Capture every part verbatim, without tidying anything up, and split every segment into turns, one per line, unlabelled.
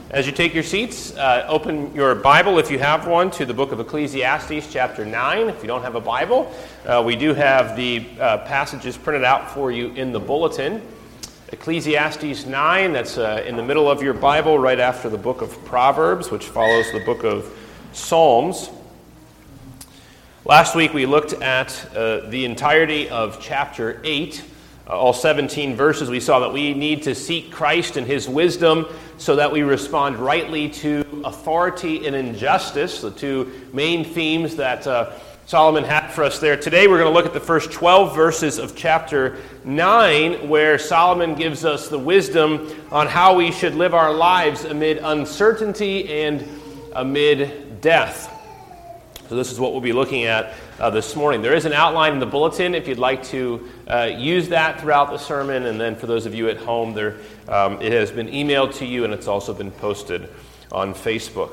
As you take your seats, uh, open your Bible, if you have one, to the book of Ecclesiastes, chapter nine. If you don't have a Bible, uh, we do have the uh, passages printed out for you in the bulletin. Ecclesiastes nine, that's uh, in the middle of your Bible, right after the book of Proverbs, which follows the book of Psalms. Last week we looked at uh, the entirety of chapter eight, uh, all seventeen verses. We saw that we need to seek Christ and His wisdom so that we respond rightly to authority and injustice, the two main themes that uh, Solomon had for us there. Today we're going to look at the first twelve verses of chapter nine, where Solomon gives us the wisdom on how we should live our lives amid uncertainty and amid death. So this is what we'll be looking at uh, this morning. There is an outline in the bulletin if you'd like to uh, use that throughout the sermon. And then for those of you at home, there um, it has been emailed to you and it's also been posted on Facebook.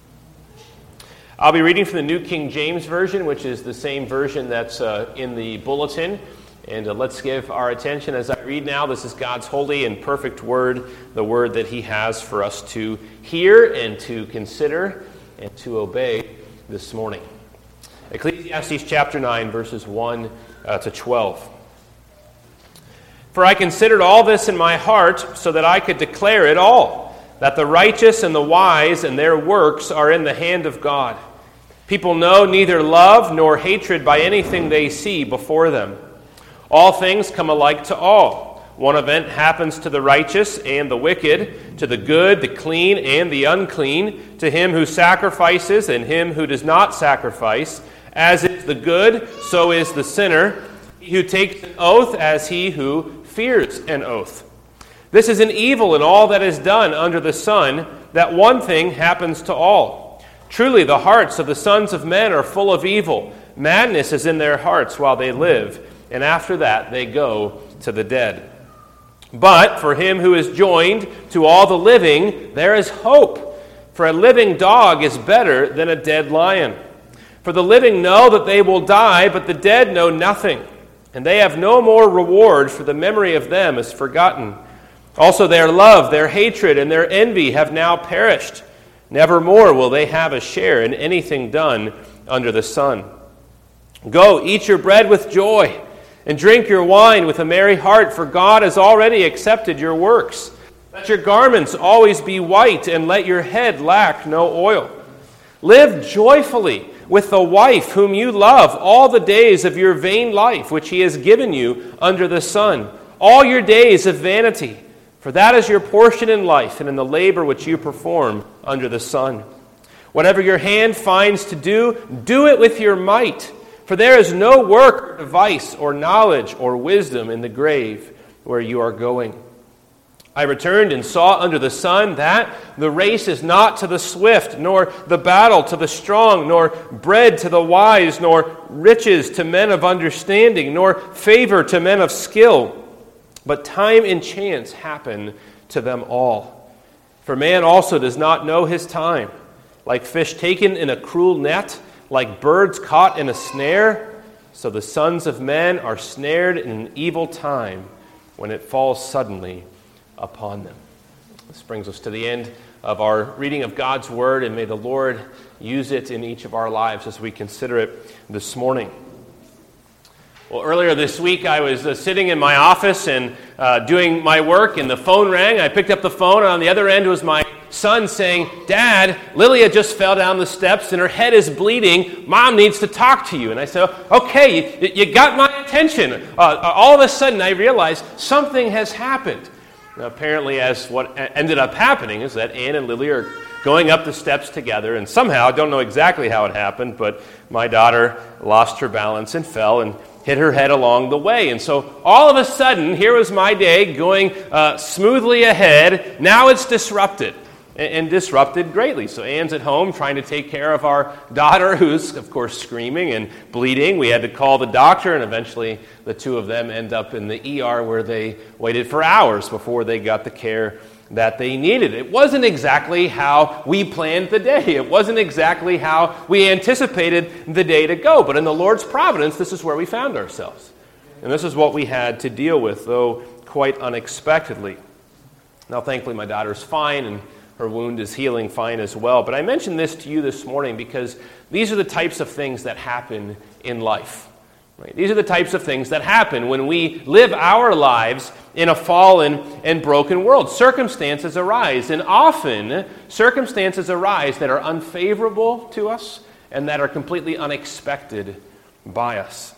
I'll be reading from the New King James Version, which is the same version that's uh, in the bulletin. And uh, let's give our attention as I read now. This is God's holy and perfect word, the word that He has for us to hear and to consider and to obey this morning. Ecclesiastes chapter nine, verses one uh, to twelve. For I considered all this in my heart, so that I could declare it all, that the righteous and the wise and their works are in the hand of God. People know neither love nor hatred by anything they see before them. All things come alike to all. One event happens to the righteous and the wicked, to the good, the clean, and the unclean, to him who sacrifices and him who does not sacrifice. As is the good, so is the sinner. He who takes an oath, as he who fears an oath. This is an evil in all that is done under the sun, that one thing happens to all. Truly, the hearts of the sons of men are full of evil. Madness is in their hearts while they live, and after that they go to the dead. But for him who is joined to all the living, there is hope. For a living dog is better than a dead lion. For the living know that they will die, but the dead know nothing. And they have no more reward, for the memory of them is forgotten. Also their love, their hatred, and their envy have now perished. Nevermore will they have a share in anything done under the sun. Go, eat your bread with joy, and drink your wine with a merry heart, for God has already accepted your works. Let your garments always be white, and let your head lack no oil. Live joyfully with the wife whom you love all the days of your vain life, which He has given you under the sun, all your days of vanity. For that is your portion in life and in the labor which you perform under the sun. Whatever your hand finds to do, do it with your might. For there is no work or device or knowledge or wisdom in the grave where you are going. I returned and saw under the sun that the race is not to the swift, nor the battle to the strong, nor bread to the wise, nor riches to men of understanding, nor favor to men of skill. But time and chance happen to them all. For man also does not know his time. Like fish taken in a cruel net, like birds caught in a snare, so the sons of men are snared in an evil time when it falls suddenly upon them. This brings us to the end of our reading of God's Word, and may the Lord use it in each of our lives as we consider it this morning. Well, earlier this week, I was uh, sitting in my office and uh, doing my work, and the phone rang. I picked up the phone, and on the other end was my son saying, "Dad, Lilia just fell down the steps, and her head is bleeding. Mom needs to talk to you." And I said, "Okay, you, you got my attention." Uh, all of a sudden, I realized something has happened. Now, apparently, as what ended up happening is that Ann and Lily are going up the steps together, and somehow, I don't know exactly how it happened, but my daughter lost her balance and fell and hit her head along the way. And so all of a sudden, here was my day going uh, smoothly ahead. Now it's disrupted, and, and disrupted greatly. So Ann's at home trying to take care of our daughter, who's, of course, screaming and bleeding. We had to call the doctor, and eventually the two of them end up in the E R where they waited for hours before they got the care that they needed. It wasn't exactly how we planned the day. It wasn't exactly how we anticipated the day to go. But in the Lord's providence, this is where we found ourselves. And this is what we had to deal with, though quite unexpectedly. Now, thankfully, my daughter's fine, and her wound is healing fine as well. But I mentioned this to you this morning because these are the types of things that happen in life. Right? These are the types of things that happen when we live our lives in a fallen and broken world. Circumstances arise, and often circumstances arise that are unfavorable to us and that are completely unexpected by us.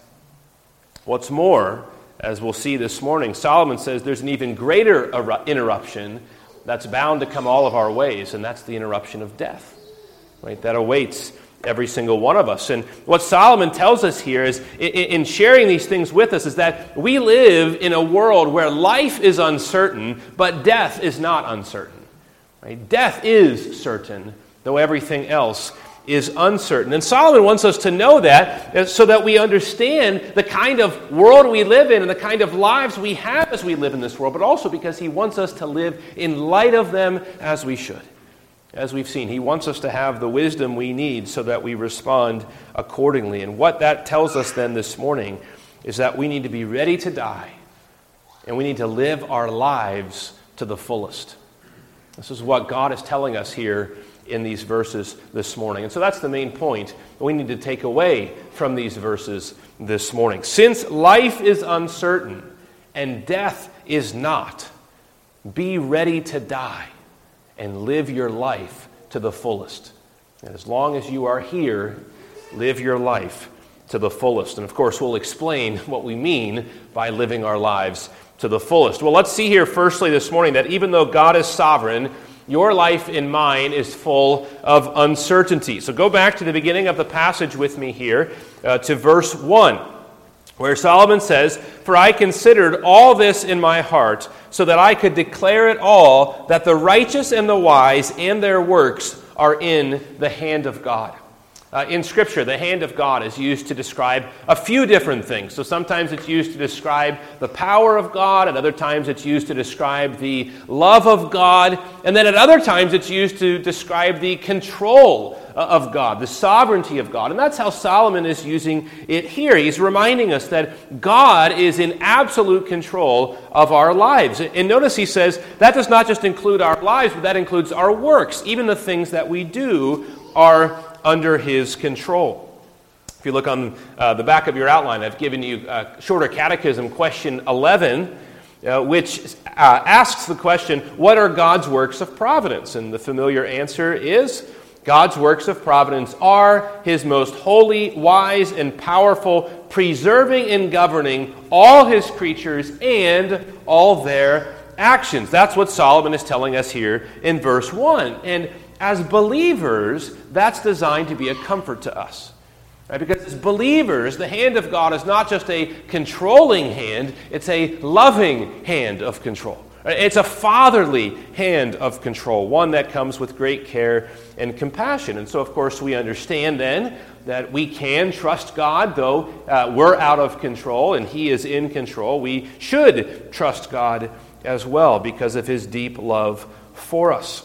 What's more, as we'll see this morning, Solomon says there's an even greater eru- interruption that's bound to come all of our ways, and that's the interruption of death. Right? That awaits every single one of us. And what Solomon tells us here is, in sharing these things with us, is that we live in a world where life is uncertain, but death is not uncertain. Right? Death is certain, though everything else is uncertain. And Solomon wants us to know that so that we understand the kind of world we live in and the kind of lives we have as we live in this world, but also because he wants us to live in light of them as we should. As we've seen, he wants us to have the wisdom we need so that we respond accordingly. And what that tells us then this morning is that we need to be ready to die, and we need to live our lives to the fullest. This is what God is telling us here in these verses this morning. And so that's the main point we need to take away from these verses this morning. Since life is uncertain and death is not, be ready to die and live your life to the fullest. And as long as you are here, live your life to the fullest. And of course, we'll explain what we mean by living our lives to the fullest. Well, let's see here firstly this morning that even though God is sovereign, your life and mine is full of uncertainty. So go back to the beginning of the passage with me here uh, to verse one, where Solomon says, "For I considered all this in my heart, so that I could declare it all, that the righteous and the wise and their works are in the hand of God." Uh, in Scripture, the hand of God is used to describe a few different things. So sometimes it's used to describe the power of God, and other times it's used to describe the love of God, and then at other times it's used to describe the control of God, the sovereignty of God. And that's how Solomon is using it here. He's reminding us that God is in absolute control of our lives. And notice he says that does not just include our lives, but that includes our works. Even the things that we do are under his control. If you look on uh, the back of your outline, I've given you a shorter catechism, question eleven, uh, which uh, asks the question, what are God's works of providence? And the familiar answer is, God's works of providence are his most holy, wise, and powerful, preserving and governing all his creatures and all their actions. That's what Solomon is telling us here in verse one. And as believers, that's designed to be a comfort to us. Right? Because as believers, the hand of God is not just a controlling hand, it's a loving hand of control. It's a fatherly hand of control, one that comes with great care and compassion. And so, of course, we understand then that we can trust God, though uh, we're out of control and he is in control. We should trust God as well because of his deep love for us.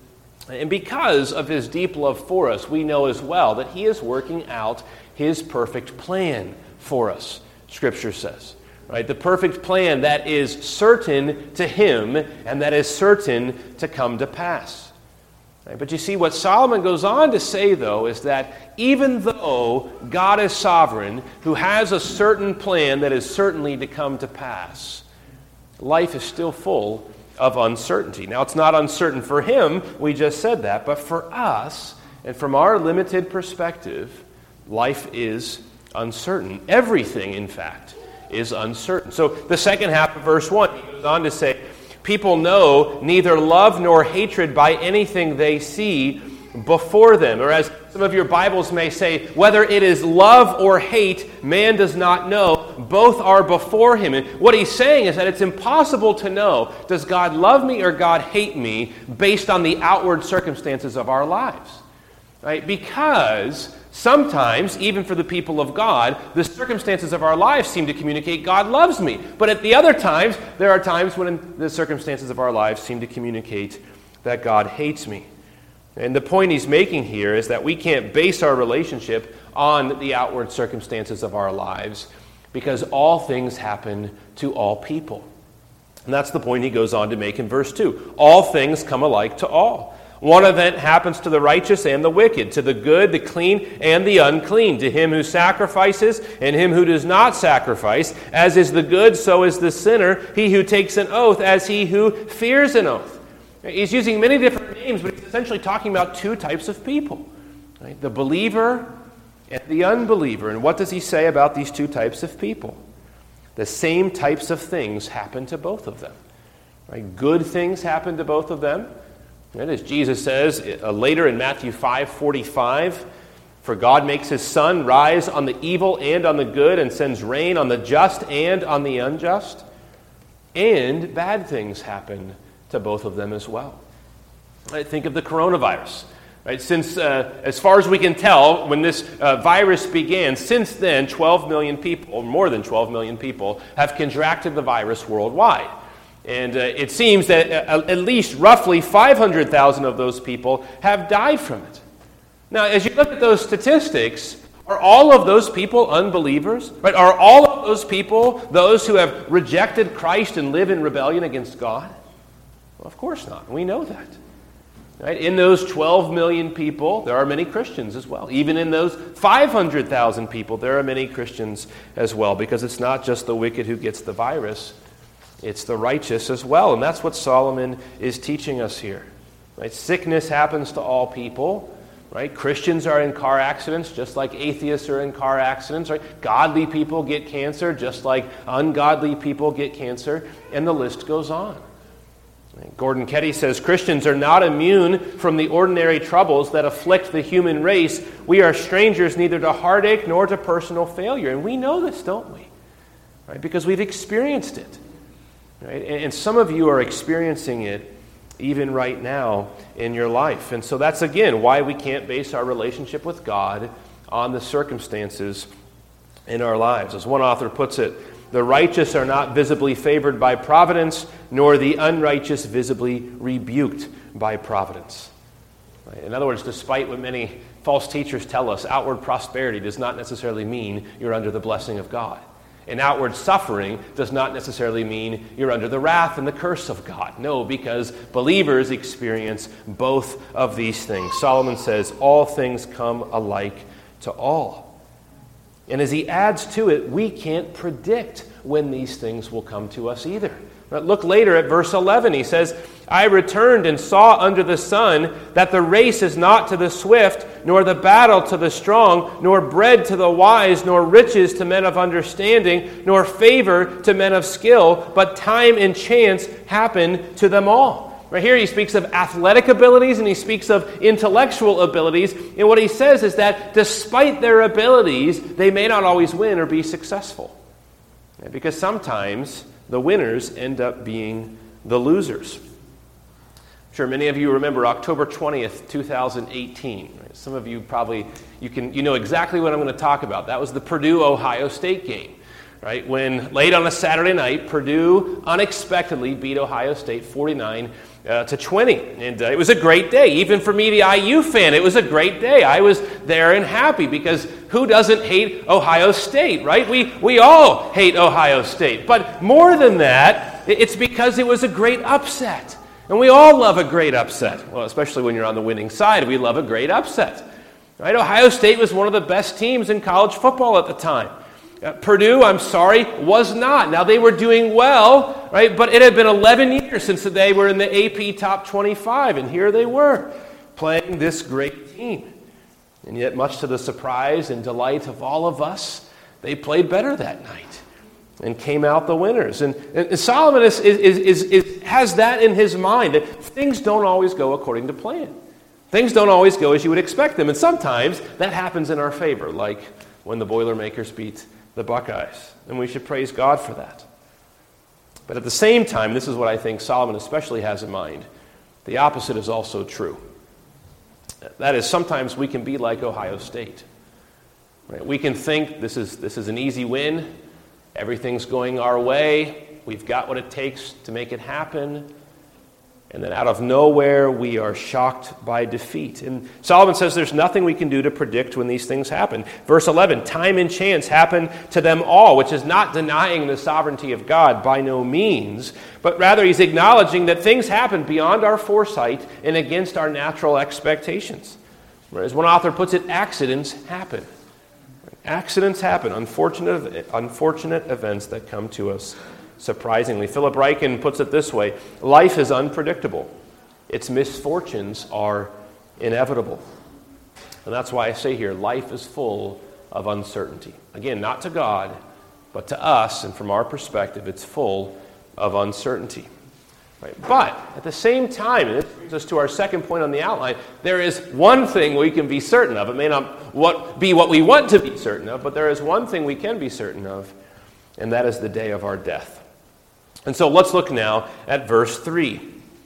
And because of his deep love for us, we know as well that he is working out his perfect plan for us, Scripture says. Right? The perfect plan that is certain to him and that is certain to come to pass. Right? But you see, what Solomon goes on to say, though, is that even though God is sovereign, who has a certain plan that is certainly to come to pass, life is still full of uncertainty. Now, it's not uncertain for him, we just said that, but for us, and from our limited perspective, life is uncertain. Everything, in fact, is uncertain. So the second half of verse one, he goes on to say, people know neither love nor hatred by anything they see before them. Or as some of your Bibles may say, whether it is love or hate, man does not know. Both are before him. And what he's saying is that it's impossible to know, does God love me or God hate me based on the outward circumstances of our lives? Right? Because sometimes, even for the people of God, the circumstances of our lives seem to communicate God loves me. But at the other times, there are times when the circumstances of our lives seem to communicate that God hates me. And the point he's making here is that we can't base our relationship on the outward circumstances of our lives because all things happen to all people. And that's the point he goes on to make in verse two. All things come alike to all. One event happens to the righteous and the wicked, to the good, the clean, and the unclean, to him who sacrifices and him who does not sacrifice. As is the good, so is the sinner, he who takes an oath, as he who fears an oath. He's using many different names, but he's essentially talking about two types of people, right? The believer and the unbeliever. And what does he say about these two types of people? The same types of things happen to both of them. Right? Good things happen to both of them. And as Jesus says uh, later in Matthew five forty-five, for God makes his sun rise on the evil and on the good, and sends rain on the just and on the unjust. And bad things happen to both of them as well. Right? Think of the coronavirus. Right? Since, uh, as far as we can tell, when this uh, virus began, since then, twelve million people, or more than twelve million people, have contracted the virus worldwide. And uh, it seems that uh, at least roughly five hundred thousand of those people have died from it. Now, as you look at those statistics, are all of those people unbelievers? Right? Are all of those people those who have rejected Christ and live in rebellion against God? Well, of course not. We know that. Right? In those twelve million people, there are many Christians as well. Even in those five hundred thousand people, there are many Christians as well, because it's not just the wicked who gets the virus. It's the righteous as well, and that's what Solomon is teaching us here. Right? Sickness happens to all people. Right? Christians are in car accidents just like atheists are in car accidents. Right? Godly people get cancer just like ungodly people get cancer, and the list goes on. Right? Gordon Ketty says, Christians are not immune from the ordinary troubles that afflict the human race. We are strangers neither to heartache nor to personal failure. And we know this, don't we? Right? Because we've experienced it. Right? And some of you are experiencing it even right now in your life. And so that's, again, why we can't base our relationship with God on the circumstances in our lives. As one author puts it, the righteous are not visibly favored by providence, nor the unrighteous visibly rebuked by providence. Right? In other words, despite what many false teachers tell us, outward prosperity does not necessarily mean you're under the blessing of God. And outward suffering does not necessarily mean you're under the wrath and the curse of God. No, because believers experience both of these things. Solomon says, all things come alike to all. And as he adds to it, we can't predict when these things will come to us either. But look later at verse eleven. He says, I returned and saw under the sun that the race is not to the swift, nor the battle to the strong, nor bread to the wise, nor riches to men of understanding, nor favor to men of skill, but time and chance happen to them all. Right here he speaks of athletic abilities and he speaks of intellectual abilities. And what he says is that despite their abilities, they may not always win or be successful. Because sometimes the winners end up being the losers. I'm sure many of you remember October twentieth, twenty eighteen. Right? Some of you probably, you can you know exactly what I'm going to talk about. That was the Purdue-Ohio State game. Right? When late on a Saturday night, Purdue unexpectedly beat Ohio State forty-nine to twenty. And uh, it was a great day. Even for me, the I U fan, it was a great day. I was there and happy because who doesn't hate Ohio State, right? We, we all hate Ohio State. But more than that, it's because it was a great upset. And we all love a great upset. Well, especially when you're on the winning side, we love a great upset. Right? Ohio State was one of the best teams in college football at the time. Uh, Purdue, I'm sorry, was not. Now, they were doing well, right? But it had been eleven years since they were in the A P Top twenty-five, and here they were, playing this great team. And yet, much to the surprise and delight of all of us, they played better that night and came out the winners. And, and Solomon is, is, is, is, has that in his mind, that things don't always go according to plan. Things don't always go as you would expect them. And sometimes that happens in our favor, like when the Boilermakers beat the Buckeyes, and we should praise God for that. But at the same time, this is what I think Solomon especially has in mind. The opposite is also true. That is, sometimes we can be like Ohio State. Right? We can think this is this is an easy win. Everything's going our way. We've got what it takes to make it happen. And then out of nowhere, we are shocked by defeat. And Solomon says there's nothing we can do to predict when these things happen. Verse eleven, time and chance happen to them all, which is not denying the sovereignty of God by no means, but rather he's acknowledging that things happen beyond our foresight and against our natural expectations. Whereas one author puts it, accidents happen. Accidents happen, unfortunate, unfortunate events that come to us surprisingly. Philip Ryken puts it this way, life is unpredictable. Its misfortunes are inevitable. And that's why I say here, life is full of uncertainty. Again, not to God, but to us, and from our perspective, it's full of uncertainty. Right? But at the same time, and this brings us to our second point on the outline, there is one thing we can be certain of. It may not what, be what we want to be certain of, but there is one thing we can be certain of, and that is the day of our death. And so let's look now at verse three.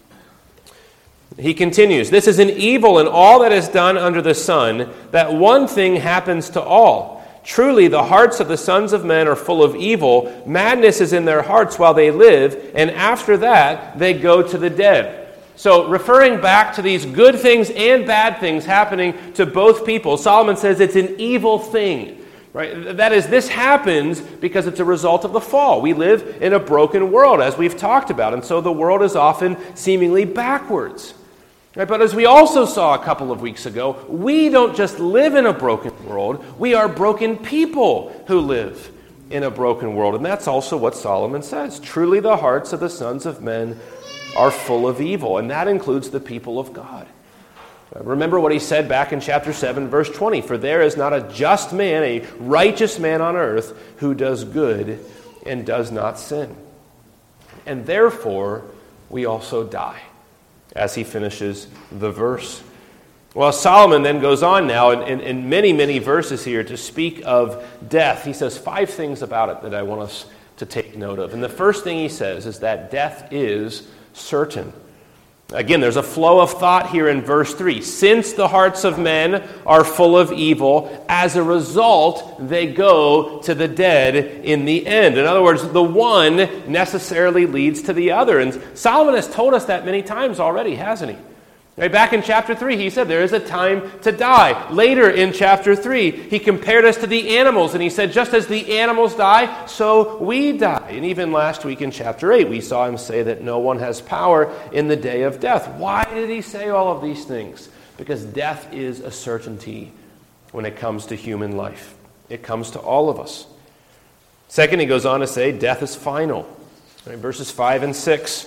He continues, this is an evil in all that is done under the sun, that one thing happens to all. Truly, the hearts of the sons of men are full of evil. Madness is in their hearts while they live, and after that they go to the dead. So, referring back to these good things and bad things happening to both people, Solomon says it's an evil thing. Right? That is, this happens because it's a result of the fall. We live in a broken world, as we've talked about, and so the world is often seemingly backwards. Right? But as we also saw a couple of weeks ago, we don't just live in a broken world, we are broken people who live in a broken world. And that's also what Solomon says. Truly the hearts of the sons of men are full of evil, and that includes the people of God. Remember what he said back in chapter seven, verse twenty, for there is not a just man, a righteous man on earth, who does good and does not sin. And therefore, we also die, as he finishes the verse. Well, Solomon then goes on now in, in, in many, many verses here to speak of death. He says five things about it that I want us to take note of. And the first thing he says is that death is certain. Again, there's a flow of thought here in verse three. Since the hearts of men are full of evil, as a result, they go to the dead in the end. In other words, the one necessarily leads to the other. And Solomon has told us that many times already, hasn't he? Right, back in chapter three, he said there is a time to die. Later in chapter three, he compared us to the animals, and he said, just as the animals die, so we die. And even last week in chapter eight, we saw him say that no one has power in the day of death. Why did he say all of these things? Because death is a certainty when it comes to human life. It comes to all of us. Second, he goes on to say, death is final. Right, verses five and six.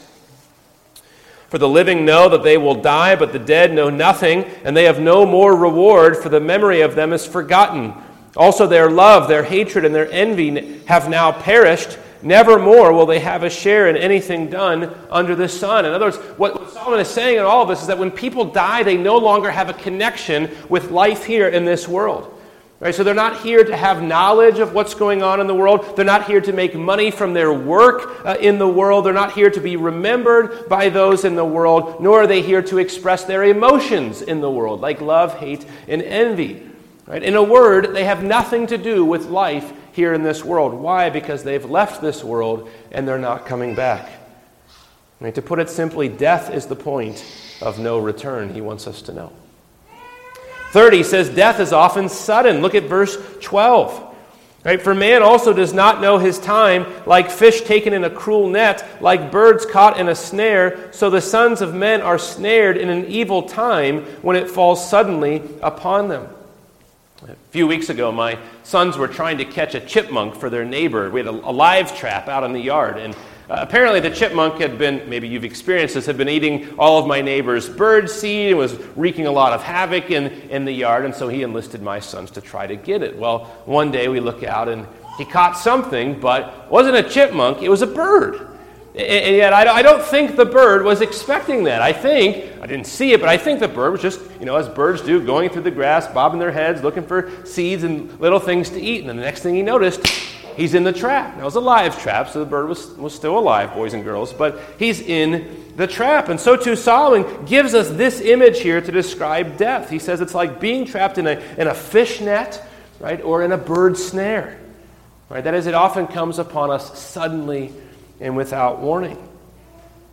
For the living know that they will die, but the dead know nothing, and they have no more reward, for the memory of them is forgotten. Also their love, their hatred, and their envy have now perished. Never more will they have a share in anything done under the sun. In other words, what Solomon is saying in all of this is that when people die, they no longer have a connection with life here in this world. Right, so they're not here to have knowledge of what's going on in the world. They're not here to make money from their work uh, in the world. They're not here to be remembered by those in the world, nor are they here to express their emotions in the world, like love, hate, and envy. Right? In a word, they have nothing to do with life here in this world. Why? Because they've left this world and they're not coming back. Right? To put it simply, death is the point of no return, he wants us to know. Third, he says death is often sudden. Look at verse twelve. Right? For man also does not know his time, like fish taken in a cruel net, like birds caught in a snare, so the sons of men are snared in an evil time when it falls suddenly upon them. A few weeks ago, my sons were trying to catch a chipmunk for their neighbor. We had a, a live trap out in the yard, and Uh, apparently the chipmunk had been, maybe you've experienced this, had been eating all of my neighbor's bird seed and was wreaking a lot of havoc in, in the yard, and so he enlisted my sons to try to get it. Well, one day we look out and he caught something, but it wasn't a chipmunk, it was a bird. And, and yet I, I don't think the bird was expecting that. I think, I didn't see it, but I think the bird was just, you know, as birds do, going through the grass, bobbing their heads, looking for seeds and little things to eat, and then the next thing he noticed, he's in the trap. Now, it was a live trap, so the bird was, was still alive, boys and girls, but he's in the trap. And so too Solomon gives us this image here to describe death. He says it's like being trapped in a, in a fish net, right, or in a bird snare. Right? That is, it often comes upon us suddenly and without warning.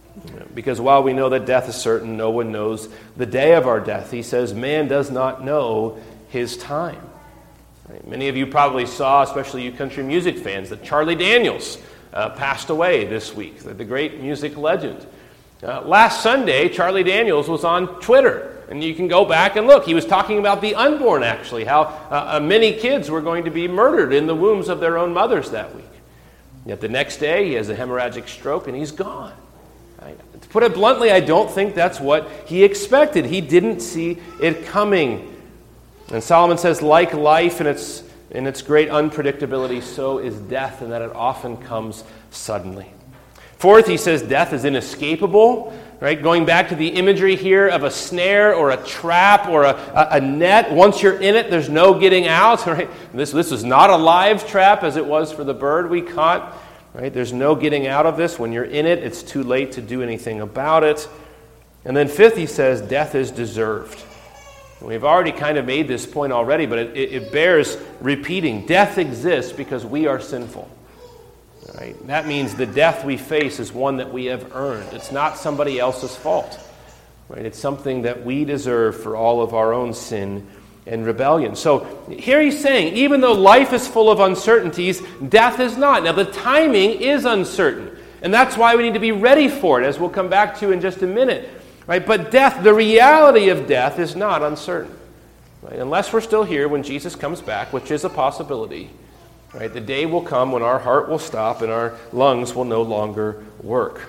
Because while we know that death is certain, no one knows the day of our death. He says, man does not know his time. Right? Many of you probably saw, especially you country music fans, that Charlie Daniels uh, passed away this week, the great music legend. Uh, last Sunday, Charlie Daniels was on Twitter, and you can go back and look. He was talking about the unborn, actually, how uh, uh, many kids were going to be murdered in the wombs of their own mothers that week. Yet the next day, he has a hemorrhagic stroke, and he's gone. Right? To put it bluntly, I don't think that's what he expected. He didn't see it coming. And Solomon says, like life in its, in its great unpredictability, so is death, and that it often comes suddenly. Fourth, he says death is inescapable, right? Going back to the imagery here of a snare or a trap or a, a, a net. Once you're in it, there's no getting out, right? This, this is not a live trap as it was for the bird we caught, right? There's no getting out of this. When you're in it, it's too late to do anything about it. And then fifth, he says death is deserved. And we've already kind of made this point already, but it, it, it bears repeating. Death exists because we are sinful. Right? That means the death we face is one that we have earned. It's not somebody else's fault. Right? It's something that we deserve for all of our own sin and rebellion. So here he's saying, even though life is full of uncertainties, death is not. Now the timing is uncertain. And that's why we need to be ready for it, as we'll come back to in just a minute. Right? But death, the reality of death is not uncertain. Right? Unless we're still here when Jesus comes back, which is a possibility. Right? The day will come when our heart will stop and our lungs will no longer work.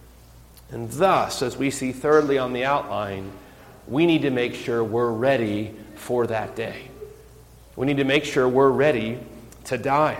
And thus, as we see thirdly on the outline, we need to make sure we're ready for that day. We need to make sure we're ready to die.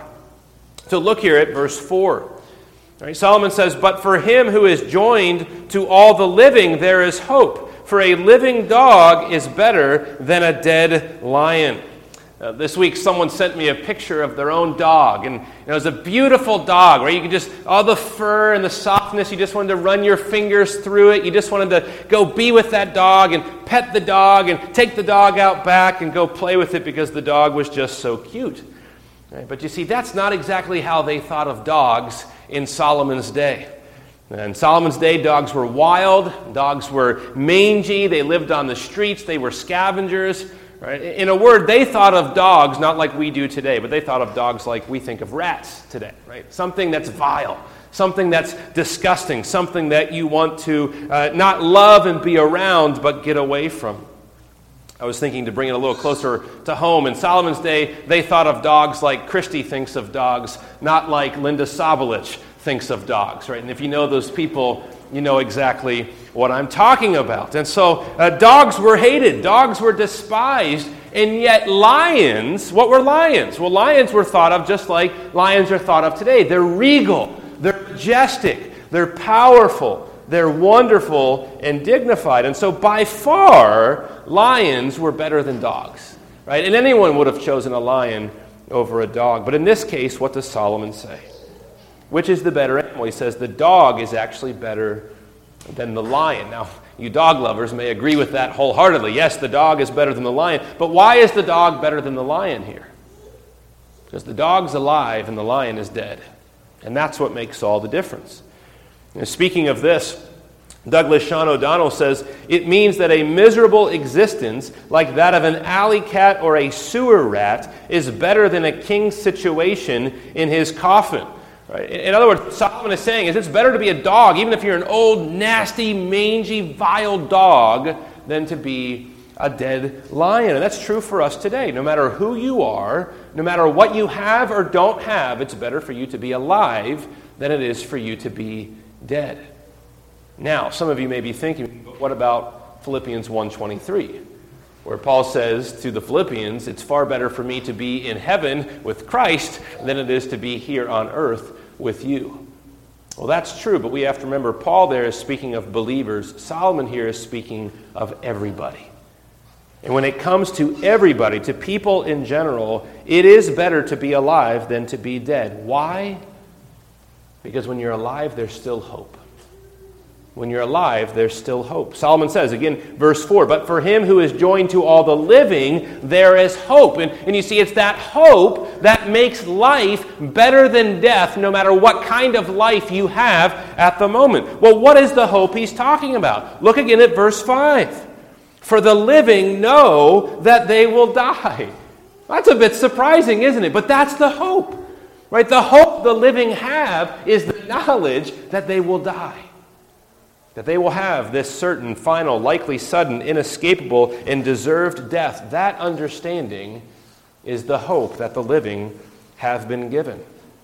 So look here at verse four. Right? Solomon says, "But for him who is joined to all the living, there is hope. For a living dog is better than a dead lion." Uh, this week, someone sent me a picture of their own dog, and it was a beautiful dog, right? You could just, all the fur and the softness, you just wanted to run your fingers through it. You just wanted to go be with that dog and pet the dog and take the dog out back and go play with it because the dog was just so cute. Right? But you see, that's not exactly how they thought of dogs in Solomon's day. In Solomon's day, dogs were wild, dogs were mangy, they lived on the streets, they were scavengers. Right? In a word, they thought of dogs not like we do today, but they thought of dogs like we think of rats today. Right? Something that's vile, something that's disgusting, something that you want to uh, not love and be around, but get away from. I was thinking to bring it a little closer to home. In Solomon's day, they thought of dogs like Christy thinks of dogs, not like Linda Sobolich thinks of dogs. Right? And if you know those people, you know exactly what I'm talking about. And so uh, dogs were hated. Dogs were despised. And yet lions, what were lions? Well, lions were thought of just like lions are thought of today. They're regal. They're majestic. They're powerful. They're wonderful and dignified. And so by far, lions were better than dogs. Right? And anyone would have chosen a lion over a dog. But in this case, what does Solomon say? Which is the better animal? He says the dog is actually better than the lion. Now, you dog lovers may agree with that wholeheartedly. Yes, the dog is better than the lion. But why is the dog better than the lion here? Because the dog's alive and the lion is dead. And that's what makes all the difference. And speaking of this, Douglas Sean O'Donnell says, "It means that a miserable existence like that of an alley cat or a sewer rat is better than a king's situation in his coffin." Right? In other words, Solomon is saying is it's better to be a dog, even if you're an old, nasty, mangy, vile dog, than to be a dead lion. And that's true for us today. No matter who you are, no matter what you have or don't have, it's better for you to be alive than it is for you to be dead. Now, some of you may be thinking, but what about Philippians one twenty-three? Where Paul says to the Philippians, it's far better for me to be in heaven with Christ than it is to be here on earth with you. Well, that's true, but we have to remember Paul there is speaking of believers. Solomon here is speaking of everybody. And when it comes to everybody, to people in general, it is better to be alive than to be dead. Why? Because when you're alive, there's still hope. when you're alive, there's still hope. Solomon says, again, verse four, but for him who is joined to all the living, there is hope. And, and you see, it's that hope that makes life better than death, no matter what kind of life you have at the moment. Well, what is the hope he's talking about? Look again at verse five. For the living know that they will die. That's a bit surprising, isn't it? But that's the hope, right? The hope the living have is the knowledge that they will die. That they will have this certain, final, likely, sudden, inescapable, and deserved death. That understanding is the hope that the living have been given.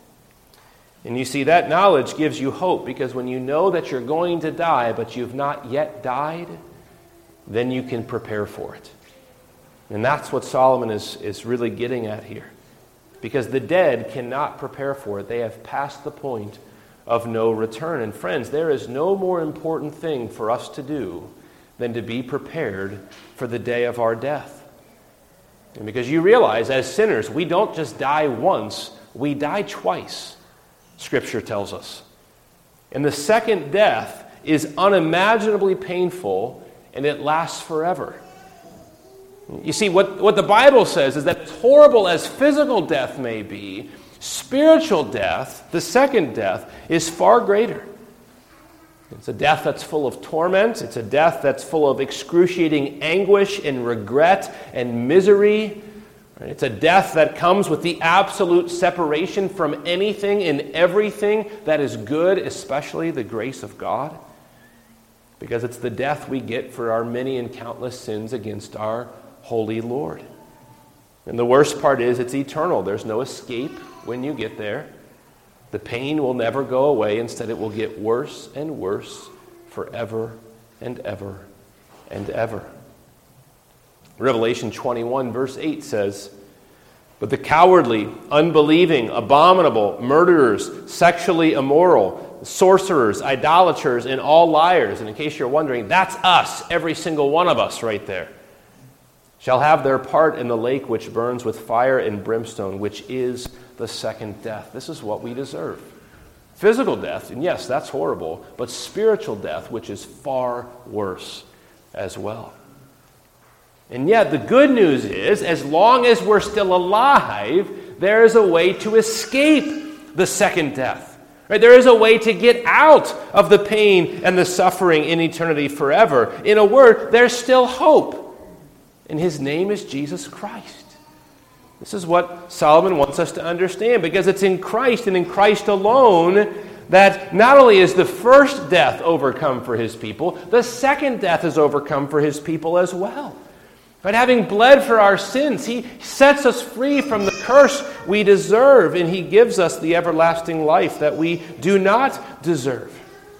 And you see, that knowledge gives you hope, because when you know that you're going to die, but you've not yet died, then you can prepare for it. And that's what Solomon is, is really getting at here. Because the dead cannot prepare for it. They have passed the point of no return. And friends, there is no more important thing for us to do than to be prepared for the day of our death. And because you realize, as sinners, we don't just die once, we die twice, Scripture tells us. And the second death is unimaginably painful, and it lasts forever. You see, what, what the Bible says is that as horrible as physical death may be, spiritual death, the second death, is far greater. It's a death that's full of torment. It's a death that's full of excruciating anguish and regret and misery. It's a death that comes with the absolute separation from anything and everything that is good, especially the grace of God. Because it's the death we get for our many and countless sins against our holy Lord. And the worst part is it's eternal. There's no escape when you get there. The pain will never go away. Instead, it will get worse and worse forever and ever and ever. Revelation twenty-one, verse eight says, but the cowardly, unbelieving, abominable, murderers, sexually immoral, sorcerers, idolaters, and all liars, and in case you're wondering, that's us, every single one of us right there, shall have their part in the lake which burns with fire and brimstone, which is the second death. This is what we deserve. Physical death, and yes, that's horrible, but spiritual death, which is far worse as well. And yet, the good news is, as long as we're still alive, there is a way to escape the second death. Right? There is a way to get out of the pain and the suffering in eternity forever. In a word, there's still hope. And his name is Jesus Christ. This is what Solomon wants us to understand, because it's in Christ and in Christ alone that not only is the first death overcome for his people, the second death is overcome for his people as well. But having bled for our sins, he sets us free from the curse we deserve, and he gives us the everlasting life that we do not deserve.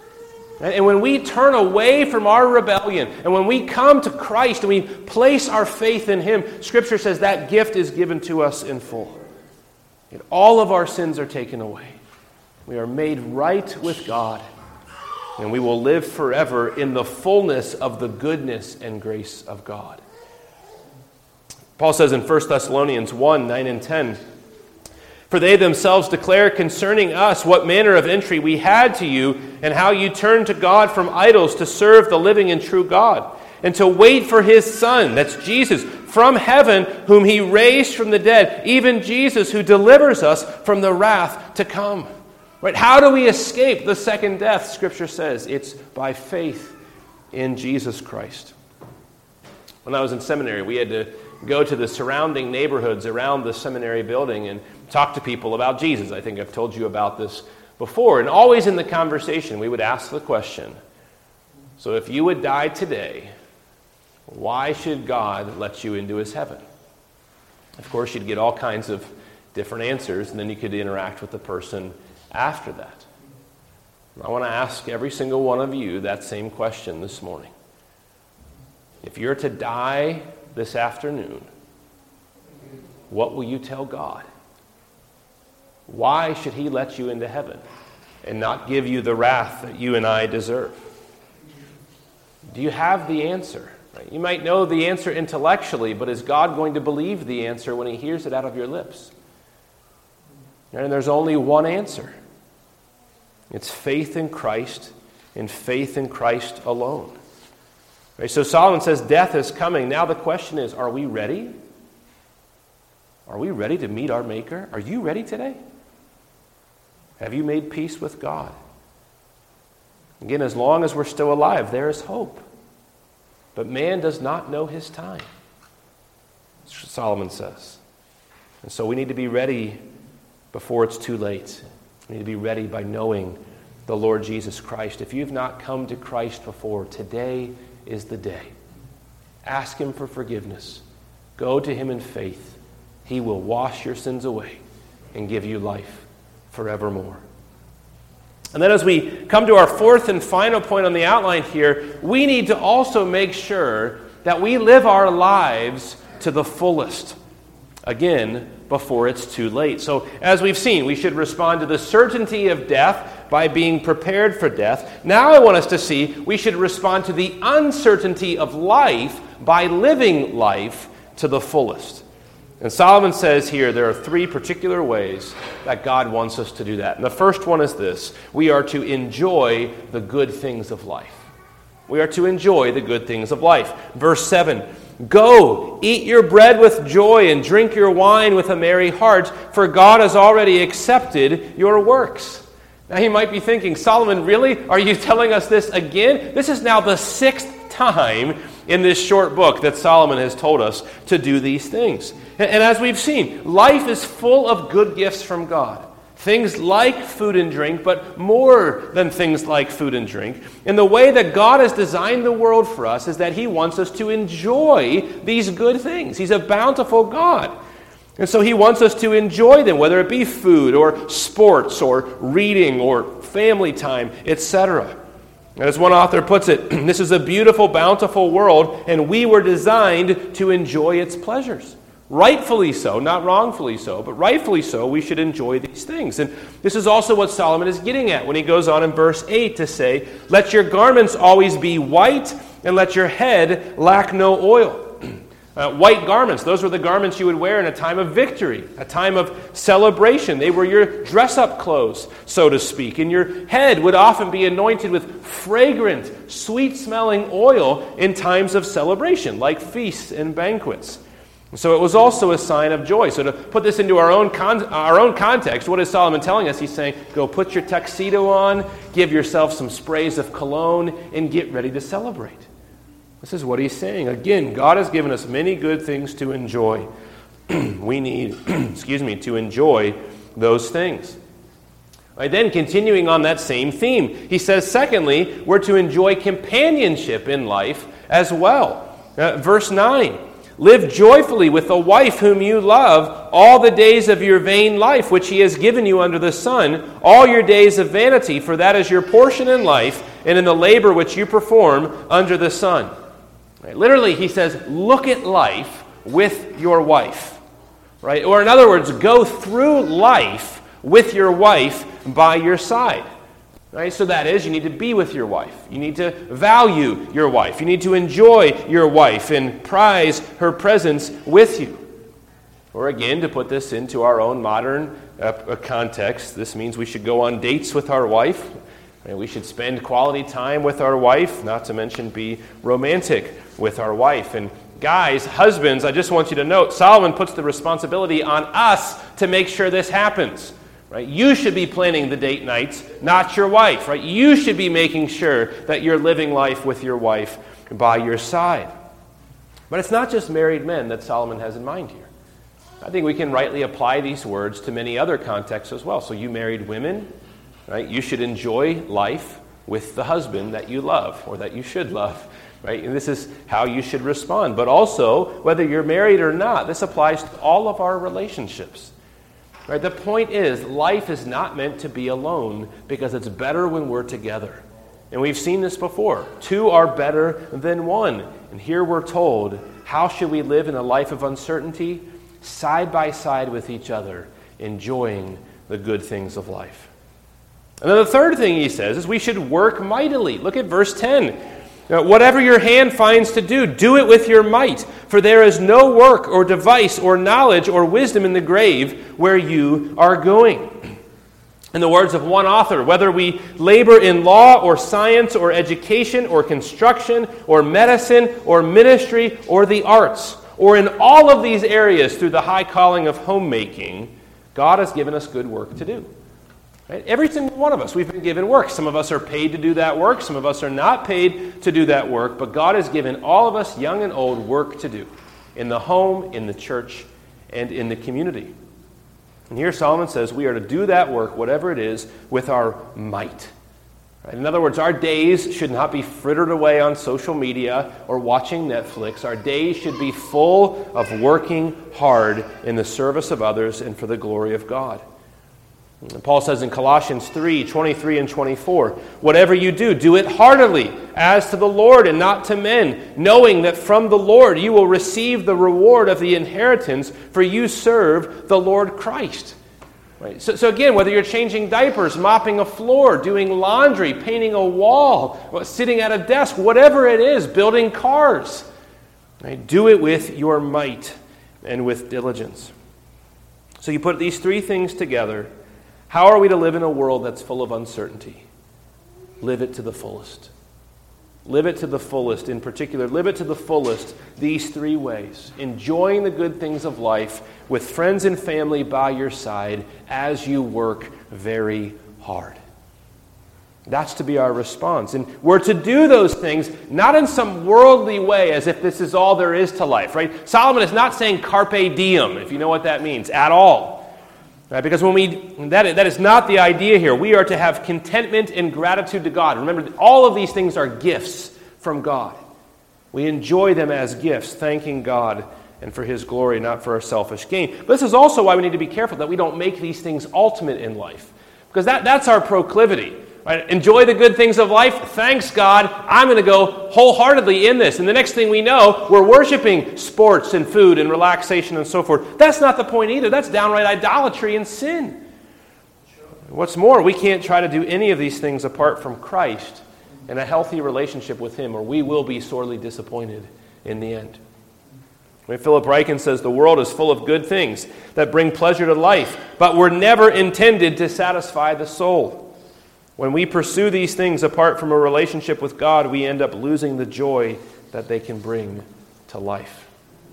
And when we turn away from our rebellion, and when we come to Christ and we place our faith in him, Scripture says that gift is given to us in full. And all of our sins are taken away. We are made right with God, and we will live forever in the fullness of the goodness and grace of God. Paul says in First Thessalonians one, nine and ten, for they themselves declare concerning us what manner of entry we had to you, and how you turned to God from idols to serve the living and true God, and to wait for his Son, that's Jesus, from heaven, whom he raised from the dead, even Jesus who delivers us from the wrath to come. Right? How do we escape the second death? Scripture says it's by faith in Jesus Christ. When I was in seminary, we had to go to the surrounding neighborhoods around the seminary building and talk to people about Jesus. I think I've told you about this before. And always in the conversation, we would ask the question, so if you would die today, why should God let you into his heaven? Of course, you'd get all kinds of different answers, and then you could interact with the person after that. I want to ask every single one of you that same question this morning. If you're to die this afternoon, what will you tell God? Why should he let you into heaven and not give you the wrath that you and I deserve? Do you have the answer? Right? You might know the answer intellectually, but is God going to believe the answer when he hears it out of your lips? And there's only one answer. It's faith in Christ in faith in Christ alone. Right, so Solomon says death is coming. Now the question is, are we ready? Are we ready to meet our Maker? Are you ready today? Have you made peace with God? Again, as long as we're still alive, there is hope. But man does not know his time, Solomon says. And so we need to be ready before it's too late. We need to be ready by knowing the Lord Jesus Christ. If you've not come to Christ before, today is the day. Ask him for forgiveness. Go to him in faith. He will wash your sins away and give you life forevermore. And then as we come to our fourth and final point on the outline here, we need to also make sure that we live our lives to the fullest. Again, before it's too late. So as we've seen, we should respond to the certainty of death by being prepared for death. Now I want us to see we should respond to the uncertainty of life by living life to the fullest. And Solomon says here there are three particular ways that God wants us to do that. And the first one is this: we are to enjoy the good things of life. We are to enjoy the good things of life. Verse seven, go, eat your bread with joy and drink your wine with a merry heart, for God has already accepted your works. Now you might be thinking, Solomon, really? Are you telling us this again? This is now the sixth time in this short book that Solomon has told us to do these things. And as we've seen, life is full of good gifts from God. Things like food and drink, but more than things like food and drink. And the way that God has designed the world for us is that he wants us to enjoy these good things. He's a bountiful God. And so he wants us to enjoy them, whether it be food or sports or reading or family time, et cetera. As one author puts it, this is a beautiful, bountiful world, and we were designed to enjoy its pleasures. Rightfully so, not wrongfully so, but rightfully so, we should enjoy these things. And this is also what Solomon is getting at when he goes on in verse eight to say, let your garments always be white, and let your head lack no oil. Uh, white garments, those were the garments you would wear in a time of victory, a time of celebration. They were your dress-up clothes, so to speak. And your head would often be anointed with fragrant, sweet-smelling oil in times of celebration, like feasts and banquets. So it was also a sign of joy. So to put this into our own con- our own context, what is Solomon telling us? He's saying, go put your tuxedo on, give yourself some sprays of cologne, and get ready to celebrate. This is what he's saying. Again, God has given us many good things to enjoy. We need, excuse me, to enjoy those things. Right, then, continuing on that same theme, he says, secondly, we're to enjoy companionship in life as well. Uh, verse nine, live joyfully with the wife whom you love all the days of your vain life, which he has given you under the sun, all your days of vanity, for that is your portion in life and in the labor which you perform under the sun. Right? Literally, he says, look at life with your wife. Right? Or in other words, go through life with your wife by your side. Right? So that is, you need to be with your wife. You need to value your wife. You need to enjoy your wife and prize her presence with you. Or again, to put this into our own modern uh, context, this means we should go on dates with our wife. And we should spend quality time with our wife, not to mention be romantic with our wife. And guys, husbands, I just want you to note, Solomon puts the responsibility on us to make sure this happens. Right? You should be planning the date nights, not your wife. Right? You should be making sure that you're living life with your wife by your side. But it's not just married men that Solomon has in mind here. I think we can rightly apply these words to many other contexts as well. So you married women, right? You should enjoy life with the husband that you love or that you should love. Right? And this is how you should respond. But also, whether you're married or not, this applies to all of our relationships. Right? The point is, life is not meant to be alone because it's better when we're together. And we've seen this before. Two are better than one. And here we're told, how should we live in a life of uncertainty? Side by side with each other, enjoying the good things of life. And then the third thing he says is we should work mightily. Look at verse ten. Now, whatever your hand finds to do, do it with your might, for there is no work or device or knowledge or wisdom in the grave where you are going. In the words of one author, whether we labor in law or science or education or construction or medicine or ministry or the arts, or in all of these areas through the high calling of homemaking, God has given us good work to do. Right? Every single one of us, we've been given work. Some of us are paid to do that work. Some of us are not paid to do that work. But God has given all of us, young and old, work to do in the home, in the church, and in the community. And here Solomon says we are to do that work, whatever it is, with our might. Right? In other words, our days should not be frittered away on social media or watching Netflix. Our days should be full of working hard in the service of others and for the glory of God. And Paul says in Colossians three, twenty-three and twenty-four, whatever you do, do it heartily, as to the Lord and not to men, knowing that from the Lord you will receive the reward of the inheritance, for you serve the Lord Christ. Right? So, so again, whether you're changing diapers, mopping a floor, doing laundry, painting a wall, sitting at a desk, whatever it is, building cars, right? Do it with your might and with diligence. So you put these three things together. How are we to live in a world that's full of uncertainty? Live it to the fullest. Live it to the fullest. In particular, live it to the fullest these three ways. Enjoying the good things of life with friends and family by your side as you work very hard. That's to be our response. And we're to do those things not in some worldly way as if this is all there is to life, right? Solomon is not saying carpe diem, if you know what that means, at all. Right? Because when we that, that is not the idea here. We are to have contentment and gratitude to God. Remember, all of these things are gifts from God. We enjoy them as gifts, thanking God and for His glory, not for our selfish gain. But this is also why we need to be careful that we don't make these things ultimate in life. Because that, that's our proclivity. Right? Enjoy the good things of life. Thanks, God. I'm going to go wholeheartedly in this. And the next thing we know, we're worshiping sports and food and relaxation and so forth. That's not the point either. That's downright idolatry and sin. What's more, we can't try to do any of these things apart from Christ and a healthy relationship with Him, or we will be sorely disappointed in the end. When Philip Ryken says the world is full of good things that bring pleasure to life, but were never intended to satisfy the soul. When we pursue these things apart from a relationship with God, we end up losing the joy that they can bring to life.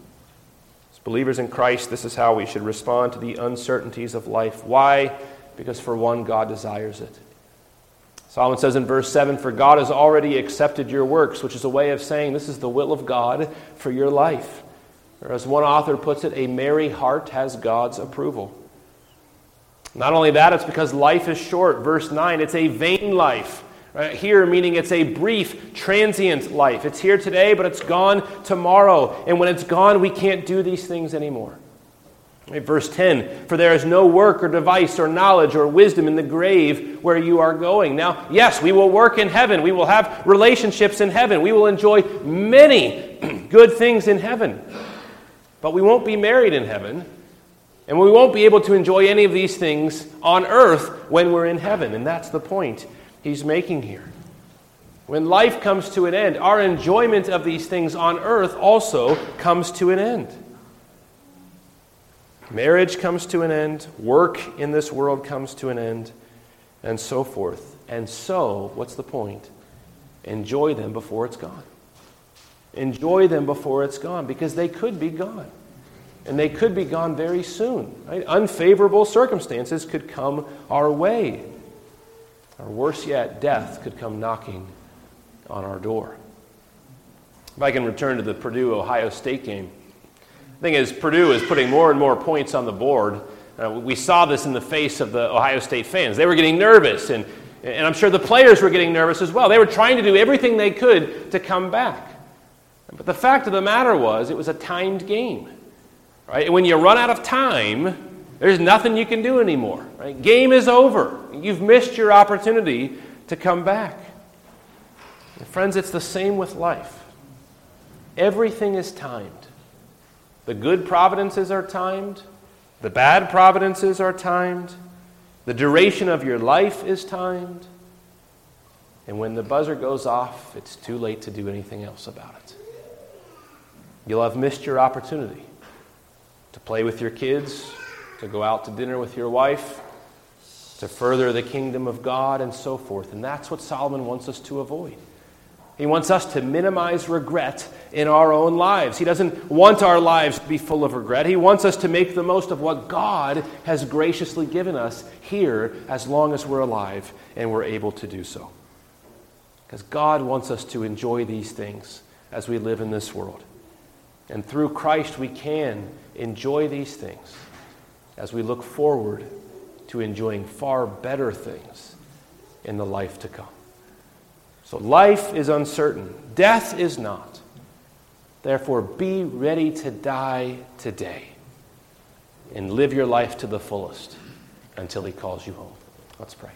As believers in Christ, this is how we should respond to the uncertainties of life. Why? Because for one, God desires it. Solomon says in verse seven, "For God has already accepted your works," which is a way of saying this is the will of God for your life. Or as one author puts it, a merry heart has God's approval. Not only that, it's because life is short. Verse nine, it's a vain life. Right? Here, meaning it's a brief, transient life. It's here today, but it's gone tomorrow. And when it's gone, we can't do these things anymore. Right? Verse ten, "For there is no work or device or knowledge or wisdom in the grave where you are going." Now, yes, we will work in heaven. We will have relationships in heaven. We will enjoy many good things in heaven. But we won't be married in heaven. And we won't be able to enjoy any of these things on earth when we're in heaven. And that's the point he's making here. When life comes to an end, our enjoyment of these things on earth also comes to an end. Marriage comes to an end. Work in this world comes to an end. And so forth. And so, what's the point? Enjoy them before it's gone. Enjoy them before it's gone, because they could be gone. And they could be gone very soon. Right? Unfavorable circumstances could come our way. Or worse yet, death could come knocking on our door. If I can return to the Purdue-Ohio State game. The thing is, Purdue is putting more and more points on the board. Uh, we saw this in the face of the Ohio State fans. They were getting nervous, and, and I'm sure the players were getting nervous as well. They were trying to do everything they could to come back. But the fact of the matter was, it was a timed game. Right? And when you run out of time, there's nothing you can do anymore. Right? Game is over. You've missed your opportunity to come back. And friends, it's the same with life. Everything is timed. The good providences are timed. The bad providences are timed. The duration of your life is timed. And when the buzzer goes off, it's too late to do anything else about it. You'll have missed your opportunity to play with your kids, to go out to dinner with your wife, to further the kingdom of God, and so forth. And that's what Solomon wants us to avoid. He wants us to minimize regret in our own lives. He doesn't want our lives to be full of regret. He wants us to make the most of what God has graciously given us here as long as we're alive and we're able to do so. Because God wants us to enjoy these things as we live in this world. And through Christ we can enjoy these things as we look forward to enjoying far better things in the life to come. So life is uncertain. Death is not. Therefore, be ready to die today and live your life to the fullest until He calls you home. Let's pray.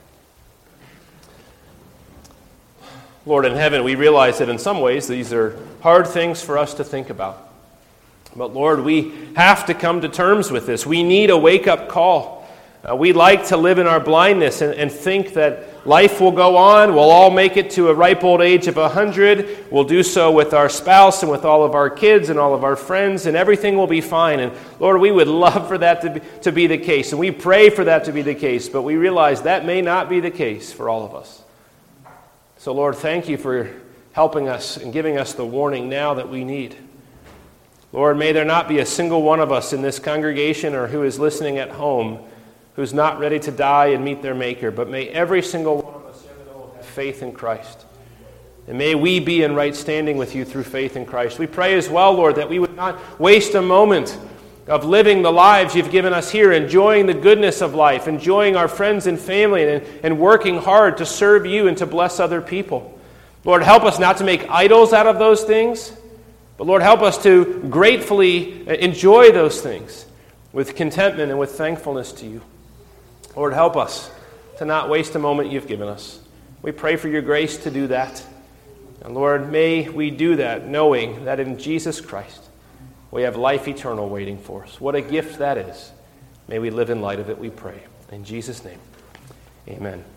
Lord in heaven, we realize that in some ways these are hard things for us to think about. But Lord, we have to come to terms with this. We need a wake-up call. Uh, we like to live in our blindness and, and think that life will go on. We'll all make it to a ripe old age of one hundred. We'll do so with our spouse and with all of our kids and all of our friends, and everything will be fine. And Lord, we would love for that to be, to be the case, and we pray for that to be the case, but we realize that may not be the case for all of us. So Lord, thank you for helping us and giving us the warning now that we need. Lord, may there not be a single one of us in this congregation or who is listening at home who's not ready to die and meet their Maker, but may every single one of us have faith in Christ. And may we be in right standing with you through faith in Christ. We pray as well, Lord, that we would not waste a moment of living the lives you've given us here, enjoying the goodness of life, enjoying our friends and family, and, and working hard to serve you and to bless other people. Lord, help us not to make idols out of those things, but Lord, help us to gratefully enjoy those things with contentment and with thankfulness to you. Lord, help us to not waste a moment you've given us. We pray for your grace to do that. And Lord, may we do that knowing that in Jesus Christ we have life eternal waiting for us. What a gift that is. May we live in light of it, we pray. In Jesus' name, amen.